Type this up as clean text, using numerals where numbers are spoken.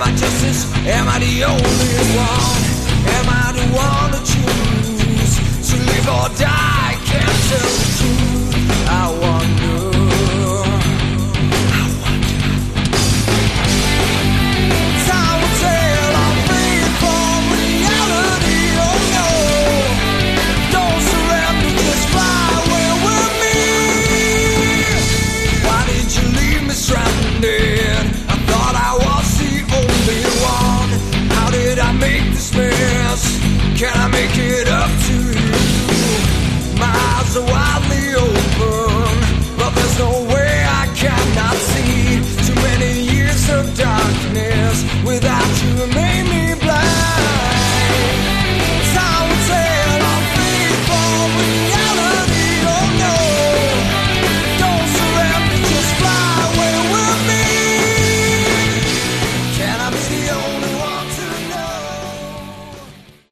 I justice? Am I the only one? Am I the one to choose? To live or die? Can't tell the truth. I wonder. Time will tell. I'm free from reality. Oh no. Don't surrender, just fly away with me. Why did you leave me stranded? I thought I was the only one. How did I make this mess? Can I make it up to you? My eyes are widely open, but there's no way I cannot see. Too many years of darkness without you made me blind. Time will tell, I'm free from reality. Oh no, don't surrender, just fly away with me. Can I be the only